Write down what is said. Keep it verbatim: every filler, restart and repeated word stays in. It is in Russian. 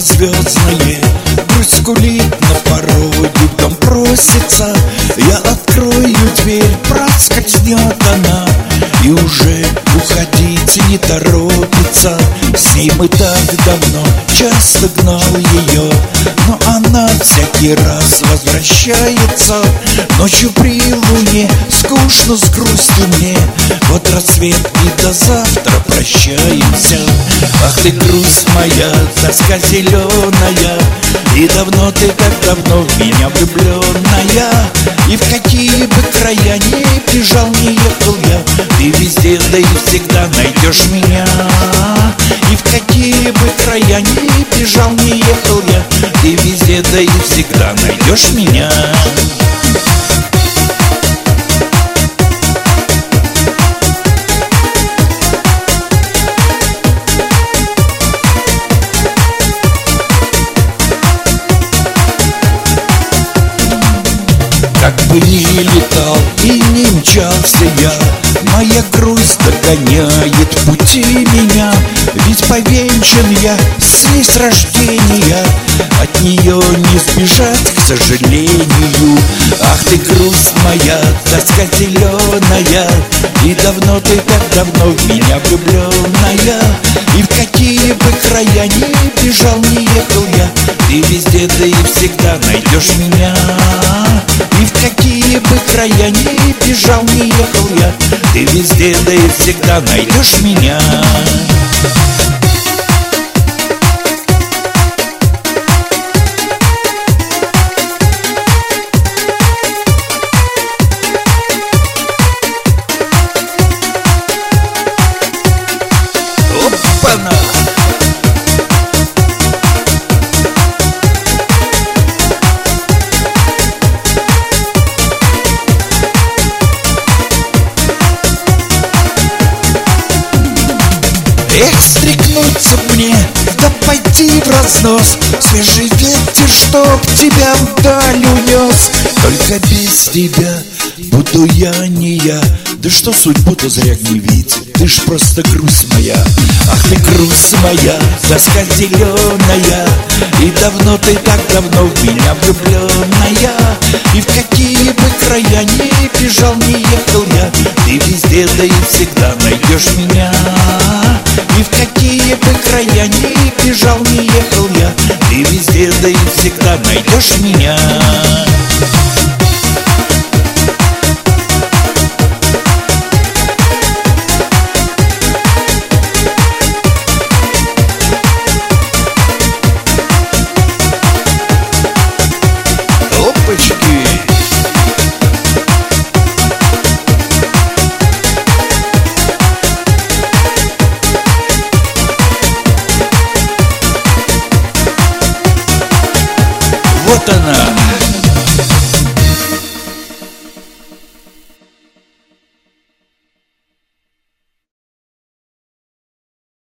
звездное, грусть скулит на пороге, в дом просится. Я открою дверь, проскользнет она, и уже уходить не торопится. С ней мы так давно, часто гнал ее, но она всякий раз возвращается. Ночью при луне скучно с грустью мне, вот рассвет и до завтра прощаемся. Ах ты, грусть моя, тоска зеленая, и давно ты, как давно в меня влюбленная. И в какие бы края ни бежал, не ехал я, ты везде, да и всегда найдешь меня. И в какие бы края ни бежал, не ехал я, ты везде, да и всегда найдешь меня. Как бы ни летал и не мчался я, моя грусть догоняет пути меня. Ведь повенчан я с ней с рождения, от нее не сбежать, к сожалению. Ах ты, грусть моя, тоска зеленая, и давно ты, так давно в меня влюбленная. И в какие бы края ни бежал, не ехал я, ты везде, да и всегда найдешь меня. И в какие бы края ни бежал, не ехал я, ты везде, да и всегда найдешь меня. Опа-на! Эх, стряхнуться мне, да пойти в разнос, свежий ветер, чтоб тебя вдаль унес. Только без тебя буду я не я, да что судьбу-то зря гневить, ты ж просто грусть моя. Ах ты, грусть моя, тоска зеленая, и давно ты, так давно в меня влюбленная. И в какие бы края ни бежал, не ехал я, ты везде, да и всегда найдешь меня. И в какие бы края ни бежал, не ехал я, ты везде, да и всегда найдешь меня. Опачки! Вот она!